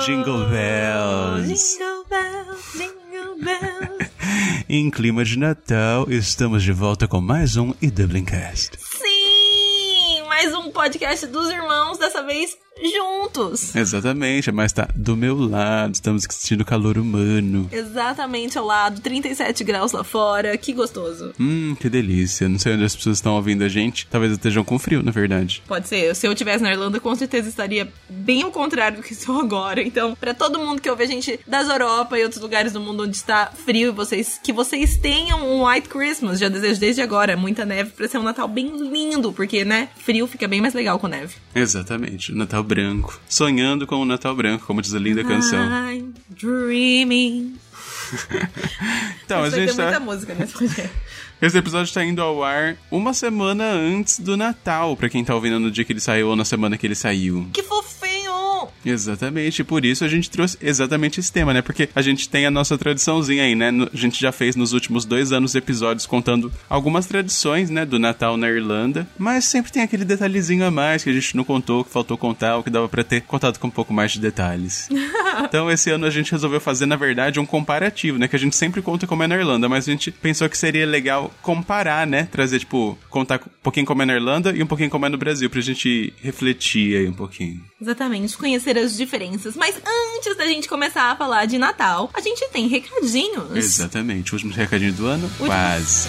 Jingle Bells. Jingle bells, jingle bells. Em clima de Natal, estamos de volta com mais um EWCast. Sim, mais um podcast dos irmãos, dessa vez juntos. Exatamente, mas tá do meu lado, estamos sentindo calor humano. Exatamente ao lado, 37 graus lá fora, que gostoso. Que delícia, não sei onde as pessoas estão ouvindo a gente, talvez estejam com frio, na verdade. Pode ser, se eu estivesse na Irlanda, com certeza estaria bem ao contrário do que estou agora. Então, pra todo mundo que ouve a gente das Europa e outros lugares do mundo onde está frio, que vocês tenham um White Christmas, já desejo desde agora, muita neve pra ser um Natal bem lindo, porque, né, frio fica bem mais legal com neve. Exatamente, o Natal branco. Sonhando com o Natal branco, como diz a linda canção. I'm dreaming. Então, a gente muita música nesse projeto. Esse episódio tá indo ao ar uma semana antes do Natal, pra quem tá ouvindo no dia que ele saiu ou na semana que ele saiu. Que fofinho! Exatamente, por isso a gente trouxe exatamente esse tema, né? Porque a gente tem a nossa tradiçãozinha aí, né? A gente já fez nos últimos 2 anos episódios contando algumas tradições, né? Do Natal na Irlanda, mas sempre tem aquele detalhezinho a mais que a gente não contou, que faltou contar, ou que dava pra ter contado com um pouco mais de detalhes. Então esse ano a gente resolveu fazer, na verdade, um comparativo, né? Que a gente sempre conta como é na Irlanda, mas a gente pensou que seria legal comparar, né? Trazer, tipo, contar um pouquinho como é na Irlanda e um pouquinho como é no Brasil, pra gente refletir aí um pouquinho. Exatamente, conhecer as diferenças. Mas antes da gente começar a falar de Natal, a gente tem recadinhos. Exatamente, o último recadinho do ano? Quase.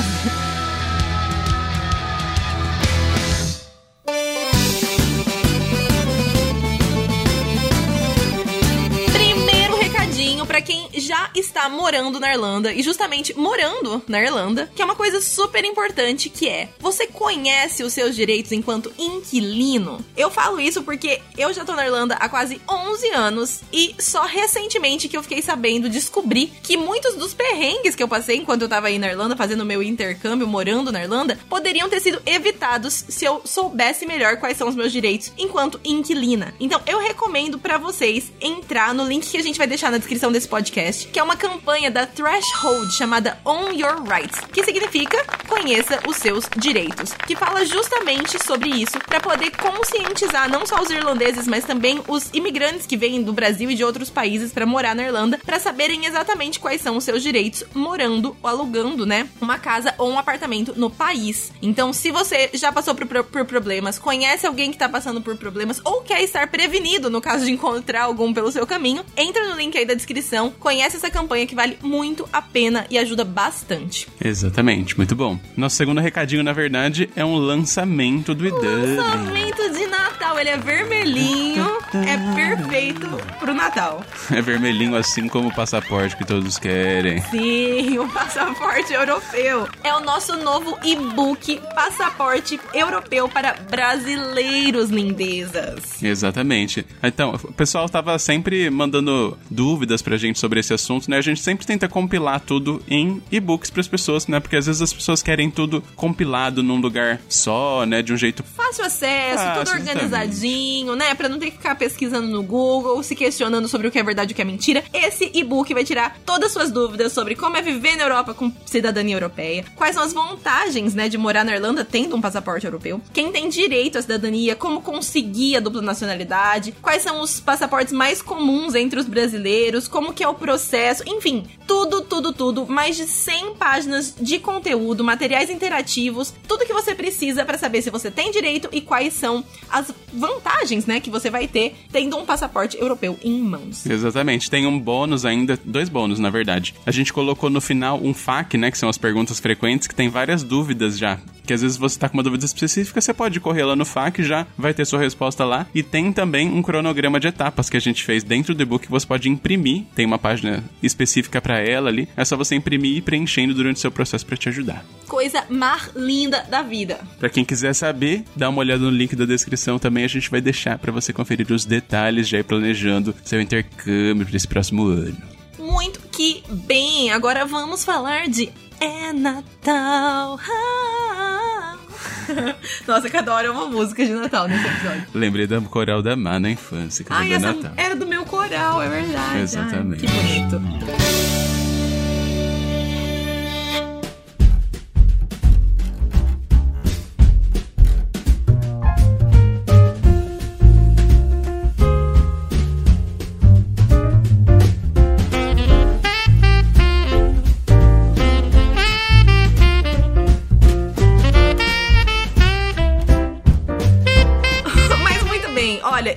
Pra quem já está morando na Irlanda, e justamente morando na Irlanda, que é uma coisa super importante, que é: você conhece os seus direitos enquanto inquilino? Eu falo isso porque eu já tô na Irlanda há quase 11 anos e só recentemente que eu fiquei sabendo, descobri que muitos dos perrengues que eu passei enquanto eu tava aí na Irlanda, fazendo meu intercâmbio, morando na Irlanda, poderiam ter sido evitados se eu soubesse melhor quais são os meus direitos enquanto inquilina. Então eu recomendo pra vocês entrar no link que a gente vai deixar na descrição desse podcast, que é uma campanha da Threshold chamada On Your Rights, que significa conheça os seus direitos, que fala justamente sobre isso, para poder conscientizar não só os irlandeses, mas também os imigrantes que vêm do Brasil e de outros países para morar na Irlanda, para saberem exatamente quais são os seus direitos morando ou alugando, né, uma casa ou um apartamento no país. Então, se você já passou por problemas, conhece alguém que tá passando por problemas ou quer estar prevenido no caso de encontrar algum pelo seu caminho, entra no link aí da descrição, conhece essa campanha que vale muito a pena e ajuda bastante. Exatamente, muito bom. Nosso segundo recadinho, na verdade, é um lançamento do EW. Lançamento de Natal, ele é vermelhinho, é perfeito pro Natal. É vermelhinho assim como o passaporte que todos querem. Sim, o passaporte europeu. É o nosso novo e-book Passaporte Europeu para Brasileiros, lindezas. Exatamente. Então, o pessoal tava sempre mandando dúvidas pra gente sobre esse assunto, né? A gente sempre tenta compilar tudo em e-books pras pessoas, né? Porque às vezes as pessoas querem tudo compilado num lugar só, né? De um jeito fácil acesso, tudo organizadinho, né? Pra não ter que ficar pesquisando no Google, se questionando sobre o que é verdade e o que é mentira. Esse e-book vai tirar todas as suas dúvidas sobre como é viver na Europa com cidadania europeia, quais são as vantagens, né, de morar na Irlanda tendo um passaporte europeu, quem tem direito à cidadania, como conseguir a dupla nacionalidade, quais são os passaportes mais comuns entre os brasileiros, como que é o processo, enfim, tudo, mais de 100 páginas de conteúdo, materiais interativos, tudo que você precisa pra saber se você tem direito e quais são as vantagens, né, que você vai ter tendo um passaporte europeu em mãos. Exatamente, tem um bônus ainda, 2 bônus na verdade. A gente colocou no final um FAQ, né, que são as perguntas frequentes, que tem várias dúvidas já, que às vezes você tá com uma dúvida específica, você pode correr lá no FAQ, já vai ter sua resposta lá, e tem também um cronograma de etapas que a gente fez dentro do e-book que você pode imprimir, tem uma página específica pra ela ali, é só você imprimir e ir preenchendo durante o seu processo pra te ajudar. Coisa mais linda da vida. Pra quem quiser saber, dá uma olhada no link da descrição também, a gente vai deixar pra você conferir os detalhes, já ir planejando seu intercâmbio pra esse próximo ano. Muito que bem, agora vamos falar de É Natal. Nossa, cada hora é uma música de Natal nesse episódio. Lembrei da coral da Má na infância, que era do Natal. Era do meu coral, é verdade. Exatamente. Ai, que bonito.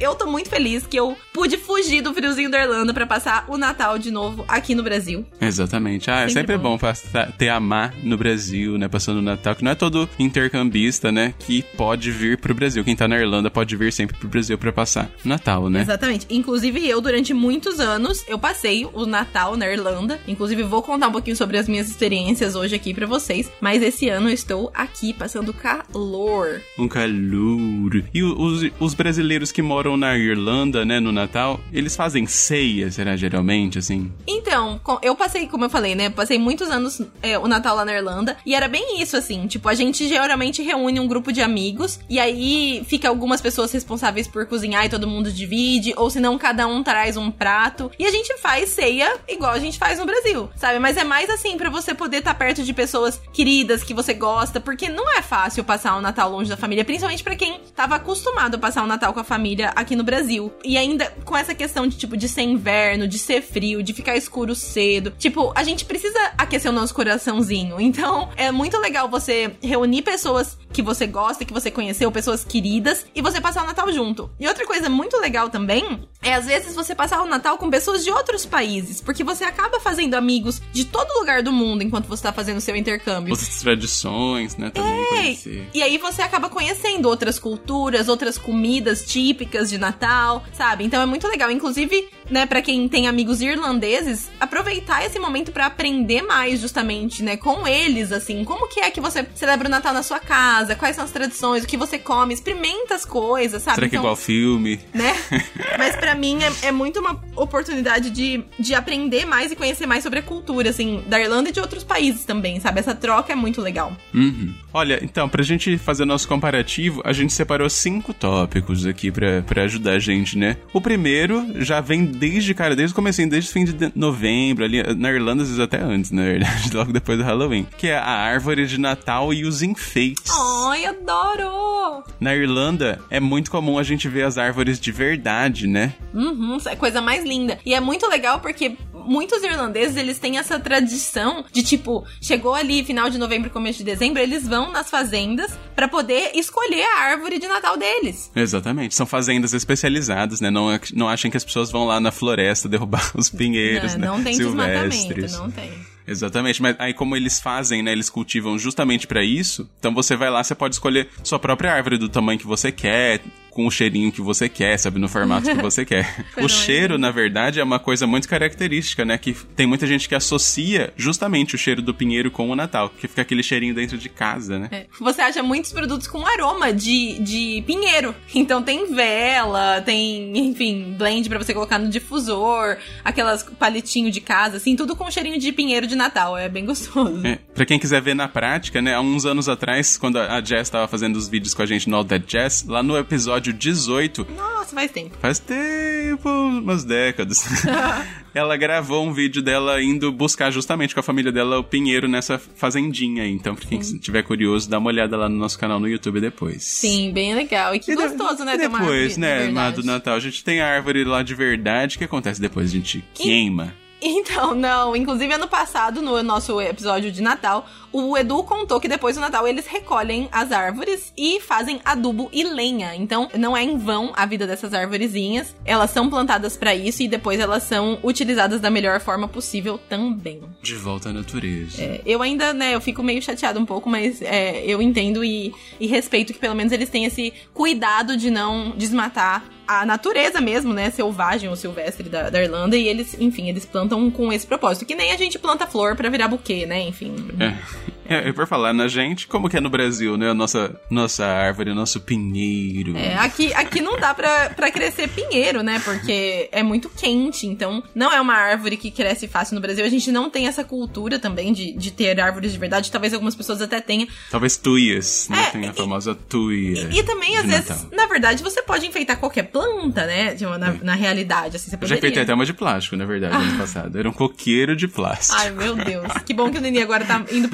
eu tô muito feliz que eu pude fugir do friozinho da Irlanda pra passar o Natal de novo aqui no Brasil. Exatamente. É sempre bom ter a Má no Brasil, né? Passando o Natal, que não é todo intercambista, né? Que pode vir pro Brasil. Quem tá na Irlanda pode vir sempre pro Brasil pra passar o Natal, né? Exatamente. Inclusive eu, durante muitos anos, eu passei o Natal na Irlanda. Inclusive vou contar um pouquinho sobre as minhas experiências hoje aqui pra vocês. Mas esse ano eu estou aqui passando calor. Um calor. E os brasileiros que moram na Irlanda, né, no Natal, eles fazem ceia, será, geralmente, assim? Então, eu passei, como eu falei, né, passei muitos anos o Natal lá na Irlanda, e era bem isso, assim, tipo, a gente geralmente reúne um grupo de amigos, e aí fica algumas pessoas responsáveis por cozinhar e todo mundo divide, ou se não, cada um traz um prato, e a gente faz ceia igual a gente faz no Brasil, sabe? Mas é mais assim, pra você poder estar perto de pessoas queridas, que você gosta, porque não é fácil passar o Natal longe da família, principalmente pra quem tava acostumado a passar o Natal com a família aqui no Brasil. E ainda com essa questão de, tipo, de ser inverno, de ser frio, de ficar escuro cedo. Tipo, a gente precisa aquecer o nosso coraçãozinho. Então, é muito legal você reunir pessoas que você gosta, que você conheceu, pessoas queridas, e você passar o Natal junto. E outra coisa muito legal também é, às vezes, você passar o Natal com pessoas de outros países, porque você acaba fazendo amigos de todo lugar do mundo enquanto você tá fazendo o seu intercâmbio. Outras tradições, né, também conhecer. E aí você acaba conhecendo outras culturas, outras comidas típicas de Natal, sabe? Então é muito legal. Inclusive, né, pra quem tem amigos irlandeses, aproveitar esse momento pra aprender mais, justamente, né, com eles, assim, como que é que você celebra o Natal na sua casa, quais são as tradições, o que você come, experimenta as coisas, sabe? Será que é igual filme? Né? Mas pra mim é muito uma oportunidade de aprender mais e conhecer mais sobre a cultura, assim, da Irlanda e de outros países também, sabe? Essa troca é muito legal. Uhum. Olha, então, pra gente fazer nosso comparativo, a gente separou 5 tópicos aqui pra ajudar a gente, né? O primeiro já vem desde o comecinho, desde o fim de novembro, ali na Irlanda, às vezes até antes, na verdade, logo depois do Halloween, que é a árvore de Natal e os enfeites. Ai, adoro! Na Irlanda, é muito comum a gente ver as árvores de verdade, né? Uhum, é a coisa mais linda. E é muito legal porque muitos irlandeses, eles têm essa tradição de, tipo, chegou ali final de novembro, começo de dezembro, eles vão nas fazendas pra poder escolher a árvore de Natal deles. Exatamente. São fazendas especializadas, né? Não achem que as pessoas vão lá na floresta derrubar os pinheiros, né? Não tem silvestres. desmatamento, não tem. Exatamente, mas aí como eles fazem, né, eles cultivam justamente pra isso, então você vai lá, você pode escolher sua própria árvore do tamanho que você quer, com o cheirinho que você quer, sabe, no formato que você quer. O cheiro, na verdade, é uma coisa muito característica, né, que tem muita gente que associa justamente o cheiro do pinheiro com o Natal, que fica aquele cheirinho dentro de casa, né? Você acha muitos produtos com aroma de pinheiro, então tem vela, tem, enfim, blend pra você colocar no difusor, aquelas palitinho de casa, assim, tudo com cheirinho de pinheiro de Natal, é bem gostoso. Pra quem quiser ver na prática, né, há uns anos atrás, quando a Jess tava fazendo os vídeos com a gente no All That Jazz, lá no episódio 18... Nossa, faz tempo. Faz tempo, umas décadas. Ela gravou um vídeo dela indo buscar justamente com a família dela o pinheiro nessa fazendinha aí. Então, pra quem tiver curioso, dá uma olhada lá no nosso canal no YouTube depois. Sim, bem legal. E que gostoso, né? E depois, né, do Natal, a gente tem a árvore lá de verdade. O que acontece depois? A gente queima. Então, não. Inclusive, ano passado, no nosso episódio de Natal, o Edu contou que depois do Natal eles recolhem as árvores e fazem adubo e lenha. Então, não é em vão a vida dessas arvorezinhas. Elas são plantadas pra isso e depois elas são utilizadas da melhor forma possível também. De volta à natureza. Eu ainda, né, eu fico meio chateada um pouco, mas eu entendo e respeito que pelo menos eles têm esse cuidado de não desmatar a natureza mesmo, né, selvagem ou silvestre da Irlanda, e eles, enfim, eles plantam com esse propósito, que nem a gente planta flor pra virar buquê, né, enfim. E por falar na gente, como que é no Brasil, né, a nossa árvore, o nosso pinheiro. Aqui não dá pra crescer pinheiro, né, porque é muito quente, então não é uma árvore que cresce fácil no Brasil, a gente não tem essa cultura também de ter árvores de verdade, talvez algumas pessoas até tenham. Talvez tuias, né, tem a famosa tuia. E também, às vezes, Natal. Na verdade, você pode enfeitar qualquer planta, né? Na realidade, assim, você poderia. Eu já enfeitei até uma de plástico, na verdade, ano passado. Era um coqueiro de plástico. Ai, meu Deus. Que bom que o Nini agora tá indo pro mundo das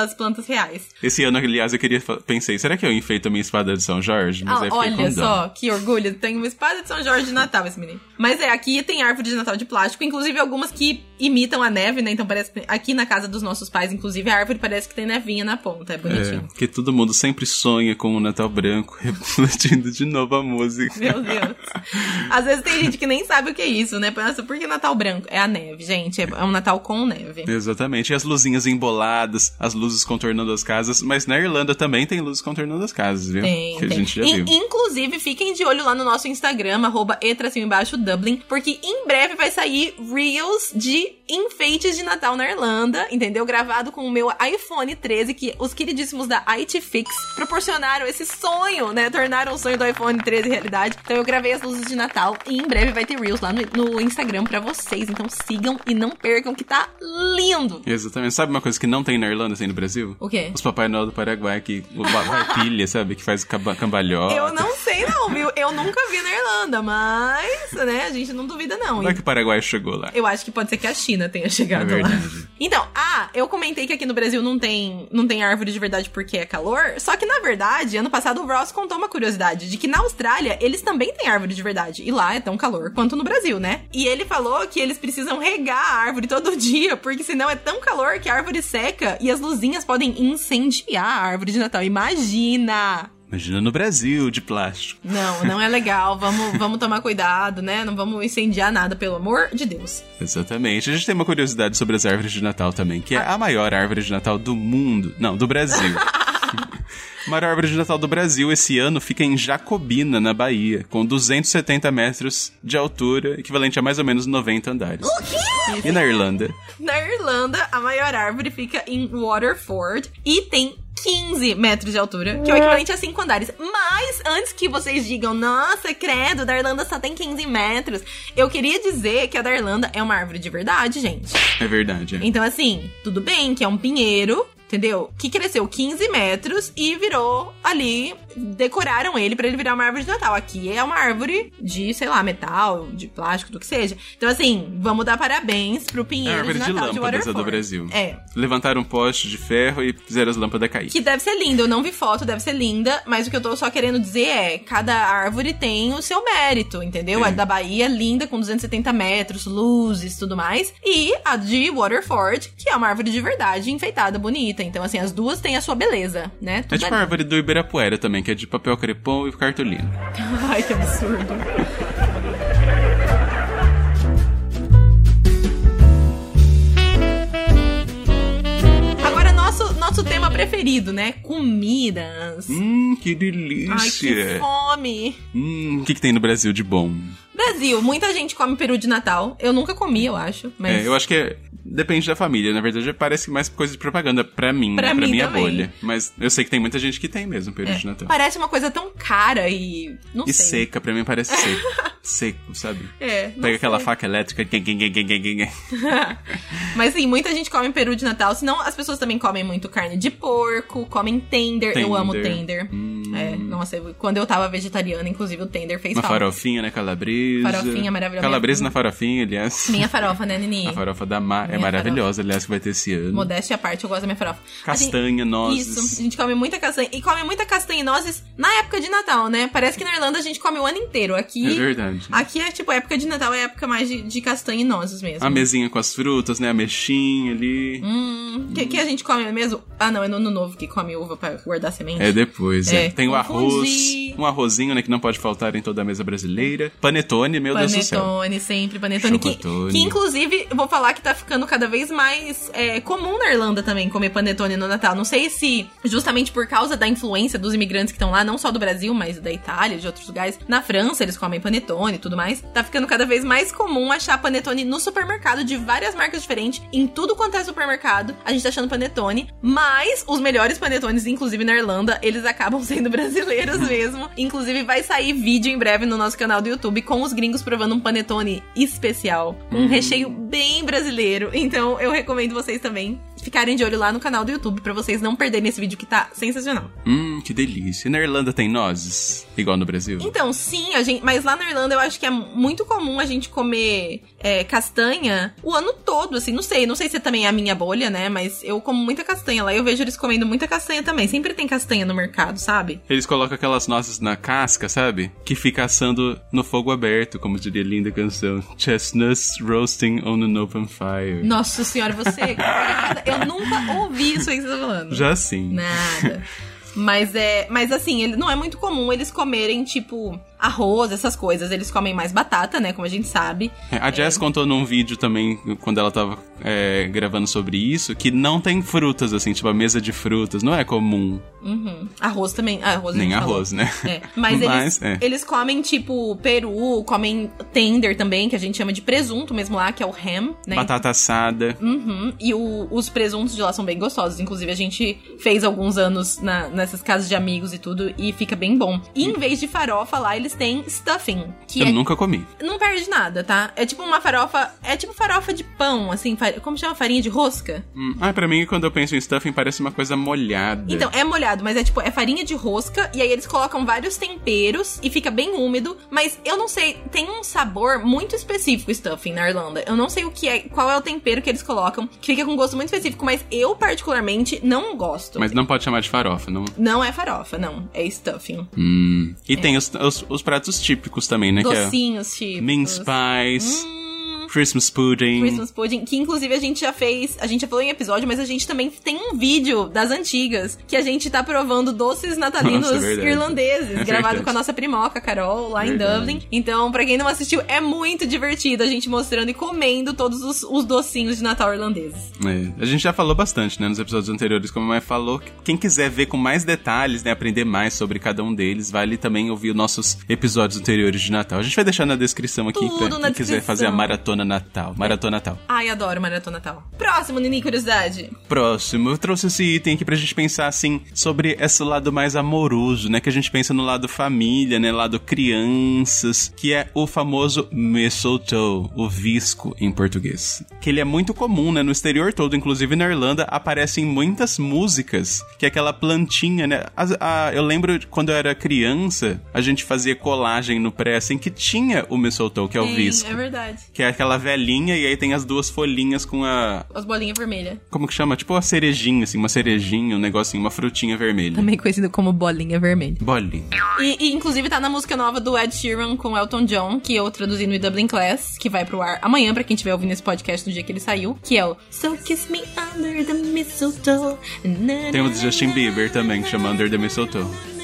das plantas reais. Esse ano, aliás, pensei, será que eu enfeito a minha espada de São Jorge? Mas aí fiquei olha com dó. só, que orgulho. Tem uma espada de São Jorge de Natal, esse menino. Mas aqui tem árvore de Natal de plástico, inclusive algumas que imitam a neve, né? Então parece que aqui na casa dos nossos pais, inclusive, a árvore parece que tem nevinha na ponta. É bonitinho. Porque todo mundo sempre sonha com o Natal branco, refletindo de novo a música. Meu Deus. Às vezes tem gente que nem sabe o que é isso, né? Pensa, por que Natal branco? É a neve, gente. É um Natal com neve. Exatamente. E as luzinhas emboladas, as luzes contornando as casas. Mas na Irlanda também tem luzes contornando as casas, viu? Tem. A gente já viu. Inclusive, fiquem de olho lá no nosso Instagram, @e_Dublin, porque em breve vai sair Reels de enfeites de Natal na Irlanda, entendeu? Gravado com o meu iPhone 13, que os queridíssimos da IT Fix proporcionaram esse sonho, né? Tornaram o sonho do iPhone 13 realidade. Então eu gravei as luzes de Natal e em breve vai ter Reels lá no Instagram pra vocês. Então sigam e não percam, que tá lindo! Exatamente. Sabe uma coisa que não tem na Irlanda, tem no Brasil? O quê? Os Papai Noel do Paraguai, que vai pilha, sabe? Que faz cambalhota. Eu não sei não, viu? Eu nunca vi na Irlanda, mas, né, a gente não duvida não. Como é que o Paraguai chegou lá? Eu acho que pode ser que a China tenha chegado lá. Então, eu comentei que aqui no Brasil não tem árvore de verdade porque é calor, só que na verdade, ano passado o Ross contou uma curiosidade de que na Austrália eles também têm árvore de verdade, e lá é tão calor quanto no Brasil, né? E ele falou que eles precisam regar a árvore todo dia, porque senão é tão calor que a árvore seca e as luzinhas podem incendiar a árvore de Natal. Imagina no Brasil, de plástico. Não é legal. Vamos tomar cuidado, né? Não vamos incendiar nada, pelo amor de Deus. Exatamente. A gente tem uma curiosidade sobre as árvores de Natal também, que é a maior árvore de Natal do mundo. Não, do Brasil. A maior árvore de Natal do Brasil esse ano fica em Jacobina, na Bahia, com 270 metros de altura, equivalente a mais ou menos 90 andares. O quê? E na Irlanda? Na Irlanda, a maior árvore fica em Waterford e tem 15 metros de altura, que é o equivalente a 5 andares. Mas, antes que vocês digam, nossa, credo, da Irlanda só tem 15 metros, eu queria dizer que a da Irlanda é uma árvore de verdade, gente. É verdade. Então, assim, tudo bem que é um pinheiro, entendeu? Que cresceu 15 metros e virou ali, decoraram ele pra ele virar uma árvore de Natal. Aqui é uma árvore de, sei lá, metal, de plástico, do que seja. Então, assim, vamos dar parabéns pro pinheiro de Natal de Waterford. Do Brasil. É. Levantaram um poste de ferro e fizeram as lâmpadas cair. Que deve ser lindo. Eu não vi foto, deve ser linda, mas o que eu tô só querendo dizer é, cada árvore tem o seu mérito, entendeu? A da Bahia é linda, com 270 metros, luzes, tudo mais. E a de Waterford, que é uma árvore de verdade, enfeitada, bonita. Então, assim, as duas têm a sua beleza, né? Tudo é tipo a árvore do Ibirapuera também, que é de papel crepom e cartolina. Ai, que absurdo. Agora, nosso tema preferido, né? Comidas. Que delícia. Ai, que fome. O que tem no Brasil de bom? Brasil, muita gente come peru de Natal. Eu nunca comi, eu acho. Mas... eu acho que depende da família. Na verdade, parece mais coisa de propaganda pra mim, pra minha também. Bolha. Mas eu sei que tem muita gente que tem mesmo peru de Natal. Parece uma coisa tão cara e... não sei. E seca, pra mim parece seco. Seco, sabe? Pega aquela faca elétrica. Mas sim, muita gente come peru de Natal. Senão, as pessoas também comem muito carne de porco, comem tender. Eu amo tender. Nossa, quando eu tava vegetariana, inclusive, o tender fez falta. Uma farofinha, né? Calabresa. Farofinha maravilhosa. Calabresa na farofinha, aliás. Minha farofa, né, Nini? A farofa da Mar é maravilhosa, aliás, que vai ter esse ano. Modéstia à parte, eu gosto da minha farofa. Castanha, nozes. Isso, a gente come muita castanha. E come muita castanha e nozes na época de Natal, né? Parece que na Irlanda a gente come o ano inteiro. Aqui, é verdade. Aqui é tipo, época de Natal é época mais de castanha e nozes mesmo. A mesinha com as frutas, né? A mexinha ali. Que a gente come mesmo? Ah, não, é no Ano Novo que come uva pra guardar semente. É depois, Tem o arroz, um arrozinho, né? Que não pode faltar em toda a mesa brasileira. Panetone, meu Deus do céu. Panetone, sempre panetone. Que inclusive, eu vou falar que tá ficando cada vez mais comum na Irlanda também comer panetone no Natal. Não sei se justamente por causa da influência dos imigrantes que estão lá, não só do Brasil, mas da Itália, de outros lugares. Na França, eles comem panetone e tudo mais. Tá ficando cada vez mais comum achar panetone no supermercado de várias marcas diferentes. Em tudo quanto é supermercado, a gente tá achando panetone. Mas os melhores panetones, inclusive na Irlanda, eles acabam sendo brasileiros mesmo. Inclusive, vai sair vídeo em breve no nosso canal do YouTube com os gringos provando um panetone especial. Um recheio bem brasileiro. Então, eu recomendo vocês também ficarem de olho lá no canal do YouTube pra vocês não perderem esse vídeo que tá sensacional. Que delícia. E na Irlanda tem nozes? Igual no Brasil? Então, sim, mas lá na Irlanda eu acho que é muito comum a gente comer castanha o ano todo, assim, não sei se também é a minha bolha, né, mas eu como muita castanha lá, eu vejo eles comendo muita castanha também, sempre tem castanha no mercado, sabe? Eles colocam aquelas nozes na casca, sabe? Que fica assando no fogo aberto, como diria a linda canção. Chestnuts roasting on an open fire. Nossa senhora, você... eu nunca ouvi isso aí que você tá falando. Já sim. Nada. Mas assim, não é muito comum eles comerem, tipo, arroz, essas coisas. Eles comem mais batata, né, como a gente sabe. A Jess contou num vídeo também, quando ela tava gravando sobre isso, que não tem frutas, assim, tipo, a mesa de frutas. Não é comum. Arroz também. Arroz nem arroz, né? Mas eles comem, tipo, peru, comem tender também, que a gente chama de presunto mesmo lá, que é o ham, né? Batata assada. E os presuntos de lá são bem gostosos. Inclusive, a gente fez alguns anos nessas casas de amigos e tudo, e fica bem bom. E em vez de farofa lá, eles têm stuffing. Que eu nunca comi. Não perde nada, tá? É tipo uma farofa... É tipo farofa de pão, assim. Como chama? Farinha de rosca? Pra mim, quando eu penso em stuffing, parece uma coisa molhada. Então, é molhado, mas é farinha de rosca, e aí eles colocam vários temperos, e fica bem úmido, mas eu não sei, tem um sabor muito específico stuffing na Irlanda. Eu não sei o que é, qual é o tempero que eles colocam, que fica com um gosto muito específico, mas eu, particularmente, não gosto. Mas não pode chamar de farofa, não? Não é farofa, não. É stuffing. E tem os pratos típicos também, né? Docinhos típicos. Mince pies. Christmas pudding, que inclusive a gente já falou em episódio, mas a gente também tem um vídeo das antigas, que a gente tá provando doces natalinos irlandeses, gravado com a nossa primoca, Carol, lá em Dublin. Então, pra quem não assistiu, é muito divertido a gente mostrando e comendo todos os docinhos de Natal irlandeses. A gente já falou bastante, né, nos episódios anteriores, como a Mai falou. Quem quiser ver com mais detalhes, né, aprender mais sobre cada um deles, vale também ouvir os nossos episódios anteriores de Natal. A gente vai deixar na descrição aqui, pra quem quiser fazer a Maratona Natal. Ai, adoro Maratona Natal. Próximo, Nini, curiosidade. Próximo. Eu trouxe esse item aqui pra gente pensar, assim, sobre esse lado mais amoroso, né? Que a gente pensa no lado família, né? Lado crianças, que é o famoso mistletoe, o visco em português. Que ele é muito comum, né? No exterior todo, inclusive na Irlanda, aparecem muitas músicas, que é aquela plantinha, né? Eu lembro quando eu era criança, a gente fazia colagem no pré, assim, que tinha o mistletoe, que é o visco. É verdade. Que é aquela velhinha, e aí tem as duas folhinhas com as bolinhas vermelhas. Como que chama? Tipo uma cerejinha, assim, um negocinho, uma frutinha vermelha. Também conhecido como bolinha vermelha. Bolinha. E inclusive tá na música nova do Ed Sheeran com Elton John, que eu traduzi no Dublin Class, que vai pro ar amanhã, pra quem estiver ouvindo esse podcast no dia que ele saiu, que é o So Kiss Me Under the Mistletoe. Tem o Justin Bieber também, que chama Under the Mistletoe.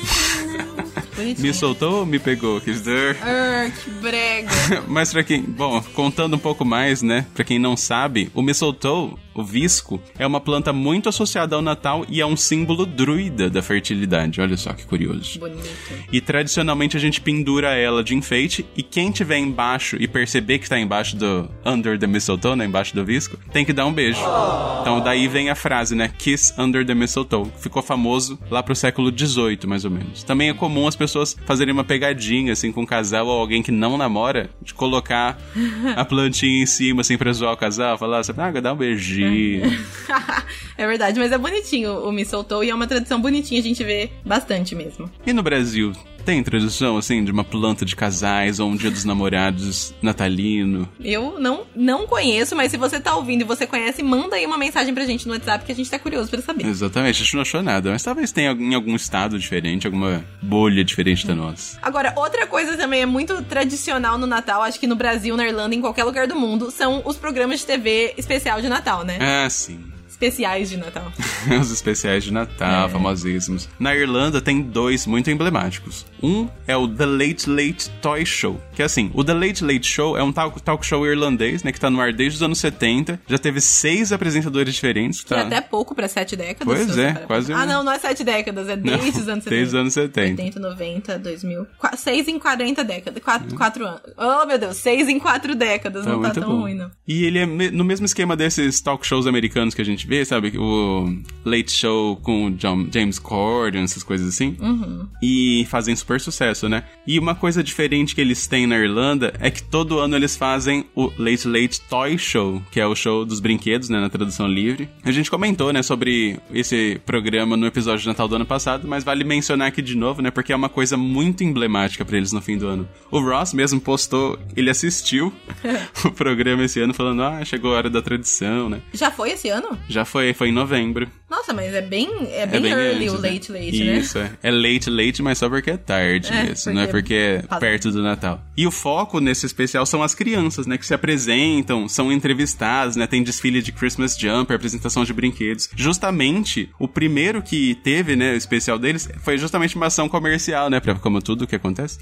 Me soltou ou me pegou? Quis dizer... que brega. Mas pra quem... Bom, contando um pouco mais, né? Pra quem não sabe, o mistletoe, o visco, é uma planta muito associada ao Natal e é um símbolo druida da fertilidade. Olha só que curioso. Bonito. E tradicionalmente a gente pendura ela de enfeite, e quem tiver embaixo e perceber que tá embaixo do... Under the mistletoe, né? Embaixo do visco, tem que dar um beijo. Então daí vem a frase, né? Kiss under the mistletoe. Ficou famoso lá pro século XVIII, mais ou menos. Também é comum as pessoas fazerem uma pegadinha, assim, com um casal ou alguém que não namora, de colocar a plantinha em cima, assim, pra zoar o casal, falar assim, dá um beijinho. É verdade, mas é bonitinho o mistletoe, e é uma tradição bonitinha, a gente vê bastante mesmo. E no Brasil, tem tradição, assim, de uma planta de casais ou um dia dos namorados natalino? Eu não conheço, mas se você tá ouvindo e você conhece, manda aí uma mensagem pra gente no WhatsApp, que a gente tá curioso pra saber. Exatamente, a gente não achou nada, mas talvez tenha em algum estado diferente, alguma bolha diferente da nossa. Agora, outra coisa também é muito tradicional no Natal, acho que no Brasil, na Irlanda, em qualquer lugar do mundo, são os programas de TV especial de Natal, né? Ah, sim. Especiais de Natal. Os especiais de Natal, famosíssimos. Na Irlanda tem dois muito emblemáticos. Um é o The Late Late Toy Show, que é assim, o The Late Late Show é um talk show irlandês, né, que tá no ar desde os anos 70, já teve 6 apresentadores diferentes. Tá? Que é até pouco pra 7 décadas. Pois é, quase não é 7 décadas, é desde os anos 70. Desde os anos 70. 80, 90, 2000, 6 em 40 décadas, 4 anos. Oh, meu Deus, 6 em 4 décadas, não tá tão ruim, não. E ele é no mesmo esquema desses talk shows americanos que a gente vê, TV, sabe? O Late Show com o James Corden, essas coisas assim. E fazem super sucesso, né? E uma coisa diferente que eles têm na Irlanda é que todo ano eles fazem o Late Late Toy Show, que é o show dos brinquedos, né? Na tradução livre. A gente comentou, né? Sobre esse programa no episódio de Natal do ano passado, mas vale mencionar aqui de novo, né? Porque é uma coisa muito emblemática pra eles no fim do ano. O Ross mesmo postou, ele assistiu o programa esse ano falando, chegou a hora da tradição, né? Já foi esse ano? Já foi em novembro. Nossa, mas é bem early antes, o Late Late, né? Isso, é late, mas só porque é tarde mesmo, não é porque é perto do Natal. E o foco nesse especial são as crianças, né, que se apresentam, são entrevistadas, né, tem desfile de Christmas Jumper, apresentação de brinquedos. Justamente, o primeiro que teve, né, o especial deles, foi justamente uma ação comercial, né, como tudo que acontece,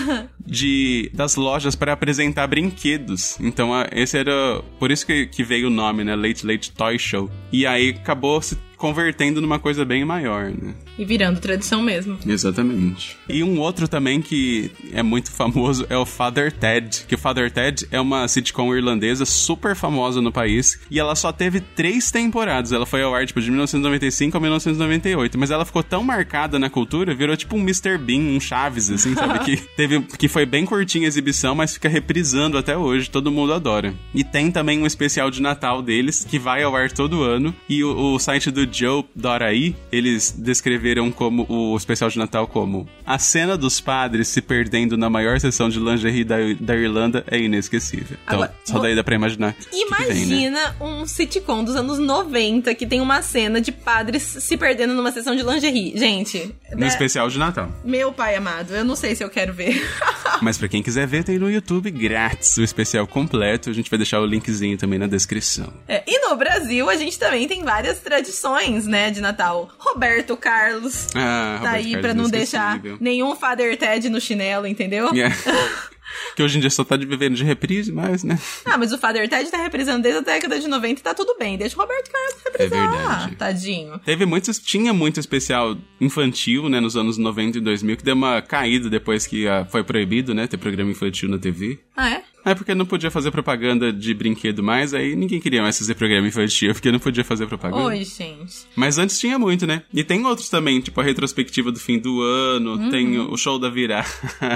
das lojas para apresentar brinquedos. Então, esse era, por isso que veio o nome, né, Late Late Toy Show. E aí acabou se convertendo numa coisa bem maior, né? E virando tradição mesmo. Exatamente. E um outro também que é muito famoso é o Father Ted, que o Father Ted é uma sitcom irlandesa super famosa no país, e ela só teve 3 temporadas. Ela foi ao ar, de 1995 a 1998, mas ela ficou tão marcada na cultura, virou tipo um Mr. Bean, um Chaves, assim, sabe? que foi bem curtinha a exibição, mas fica reprisando até hoje, todo mundo adora. E tem também um especial de Natal deles, que vai ao ar todo ano, e o site do Joe.ai, eles descreveram como o especial de Natal como a cena dos padres se perdendo na maior sessão de lingerie da Irlanda é inesquecível. Então, agora, só daí dá pra imaginar. Imagina que vem, né? Um sitcom dos anos 90 que tem uma cena de padres se perdendo numa sessão de lingerie. Gente... No especial de Natal. Meu pai amado, eu não sei se eu quero ver. Mas pra quem quiser ver, tem no YouTube grátis o especial completo. A gente vai deixar o linkzinho também na descrição. E no Brasil, a gente também tem várias tradições, né, de Natal. Roberto Carlos tá aí Carlos pra não deixar nenhum Father Ted no chinelo, entendeu? Que hoje em dia só tá vivendo de reprise, mas, né? Mas o Father Ted tá reprisando desde a década de 90 e tá tudo bem. Deixa o Roberto Carlos reprisar. É verdade. Tadinho. Tinha muito especial infantil, né, nos anos 90 e 2000, que deu uma caída depois que foi proibido, né, ter programa infantil na TV. É porque não podia fazer propaganda de brinquedo mais, aí ninguém queria mais fazer programa infantil, porque não podia fazer propaganda. Oi, gente. Mas antes tinha muito, né? E tem outros também, tipo a retrospectiva do fim do ano, tem o show da virada.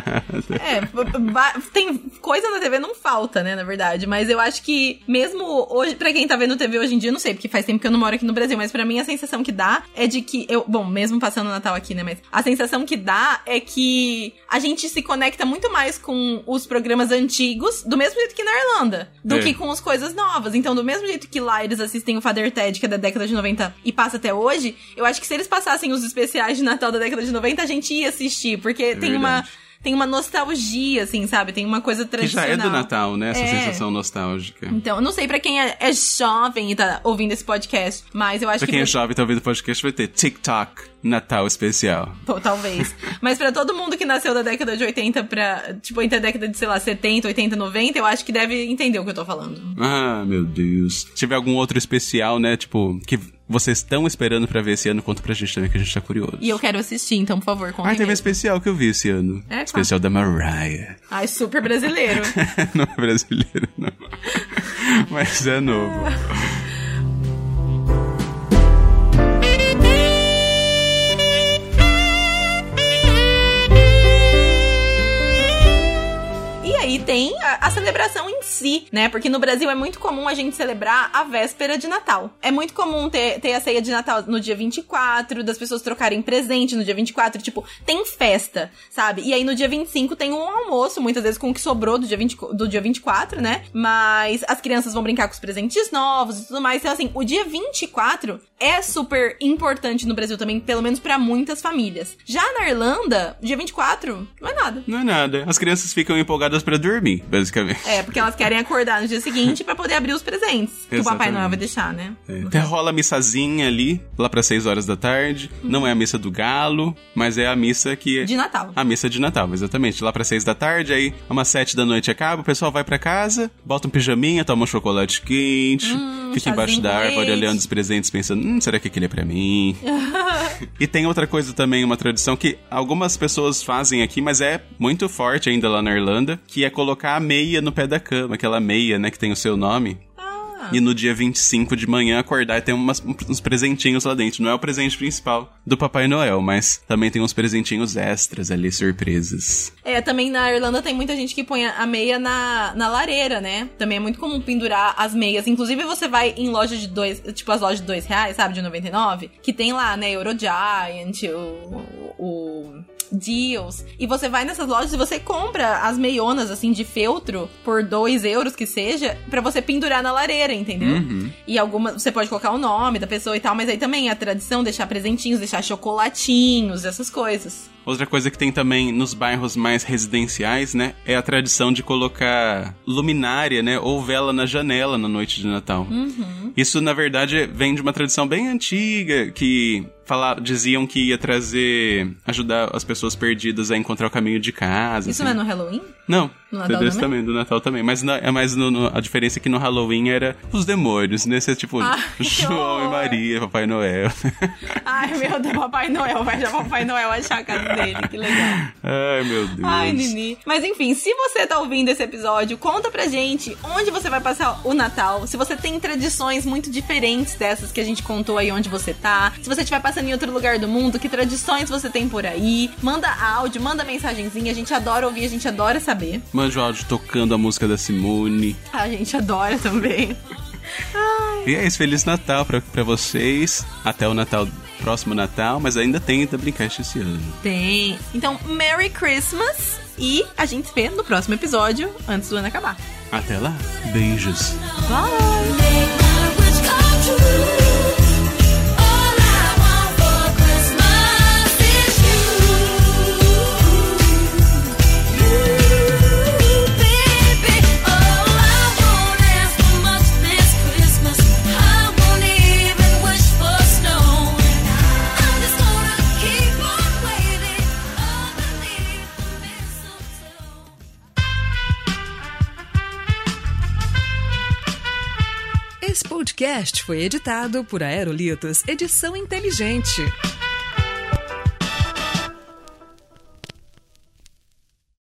Tem coisa na TV, não falta, né, na verdade. Mas eu acho que mesmo hoje, pra quem tá vendo TV hoje em dia, não sei, porque faz tempo que eu não moro aqui no Brasil, mas pra mim a sensação que dá é de que, mesmo passando o Natal aqui, né, mas a sensação que dá é que a gente se conecta muito mais com os programas antigos, do mesmo jeito que na Irlanda, do que com as coisas novas. Então, do mesmo jeito que lá eles assistem o Father Ted, que é da década de 90 e passa até hoje, eu acho que se eles passassem os especiais de Natal da década de 90, a gente ia assistir, porque tem uma nostalgia, assim, sabe? Tem uma coisa tradicional. Que já é do Natal, né? Essa sensação nostálgica. Então, eu não sei pra quem é jovem e tá ouvindo esse podcast, mas eu acho que... Pra quem é jovem e tá ouvindo o podcast, vai ter TikTok Natal especial. Talvez. Mas pra todo mundo que nasceu da década de 80 entre a década de, sei lá, 70, 80, 90, eu acho que deve entender o que eu tô falando. Meu Deus. Se tiver algum outro especial, né, que vocês estão esperando pra ver esse ano, conta pra gente também, que a gente tá curioso. E eu quero assistir, então, por favor, conta. Teve um especial que eu vi esse ano. Especial da Mariah. Super brasileiro. Não é brasileiro, não. Mas é novo. E tem a celebração em si, né? Porque no Brasil é muito comum a gente celebrar a véspera de Natal. É muito comum ter a ceia de Natal no dia 24, das pessoas trocarem presente no dia 24, tipo, tem festa, sabe? E aí no dia 25 tem um almoço, muitas vezes com o que sobrou do dia 24, né? Mas as crianças vão brincar com os presentes novos e tudo mais. Então, assim, o dia 24 é super importante no Brasil também, pelo menos pra muitas famílias. Já na Irlanda, o dia 24 não é nada. Não é nada. As crianças ficam empolgadas pra dormir, basicamente. Porque elas querem acordar no dia seguinte pra poder abrir os presentes. Que o Papai Noel vai deixar, né? Até rola a missazinha ali, lá pra 6 horas da tarde. Não é a missa do galo, mas é a missa que... de Natal. A missa de Natal, exatamente. Lá pra 6 da tarde, aí umas 7 da noite acaba, o pessoal vai pra casa, bota um pijaminha, toma um chocolate quente, fica embaixo da árvore olhando os presentes, pensando, será que aquele é pra mim? E tem outra coisa também, uma tradição que algumas pessoas fazem aqui, mas é muito forte ainda lá na Irlanda, que é colocar a meia no pé da cama, aquela meia, né, que tem o seu nome. E no dia 25 de manhã acordar e ter uns presentinhos lá dentro. Não é o presente principal do Papai Noel, mas também tem uns presentinhos extras ali, surpresas. Também na Irlanda tem muita gente que põe a meia na lareira, né? Também é muito comum pendurar as meias. Inclusive você vai em lojas de tipo as lojas de R$2, sabe? De 99, que tem lá, né? Eurogiant, o Deals. E você vai nessas lojas e você compra as meionas, assim, de feltro por 2 euros que seja, pra você pendurar na lareira, entendeu? Uhum. E algumas você pode colocar o nome da pessoa e tal, mas aí também é a tradição deixar presentinhos, deixar chocolatinhos, essas coisas. Outra coisa que tem também nos bairros mais residenciais, né, é a tradição de colocar luminária, né, ou vela na janela na noite de Natal. Uhum. Isso, na verdade, vem de uma tradição bem antiga, que diziam que ia ajudar as pessoas perdidas a encontrar o caminho de casa. Isso assim. não é no Halloween? Não. No Natal também? Do Natal também. Mas a diferença é que no Halloween era os demônios, né? Você, tipo, João e Maria, Papai Noel. Ai, meu Deus, Papai Noel. Vai já Papai Noel achar a casa dele. Que legal. Ai, meu Deus. Ai, Nini. Mas enfim, se você tá ouvindo esse episódio, conta pra gente onde você vai passar o Natal. Se você tem tradições muito diferentes dessas que a gente contou aí onde você tá. Se você estiver passando em outro lugar do mundo, que tradições você tem por aí. Manda áudio, manda mensagenzinha. A gente adora ouvir, a gente adora saber. Mande o áudio tocando a música da Simone. A gente adora também. Ai. E é isso, Feliz Natal pra vocês. Até o próximo Natal, mas ainda tem Dublincast esse ano. Tem. Então, Merry Christmas e a gente se vê no próximo episódio, antes do ano acabar. Até lá. Beijos. Bye! Esse podcast foi editado por Aerolitos Edição Inteligente.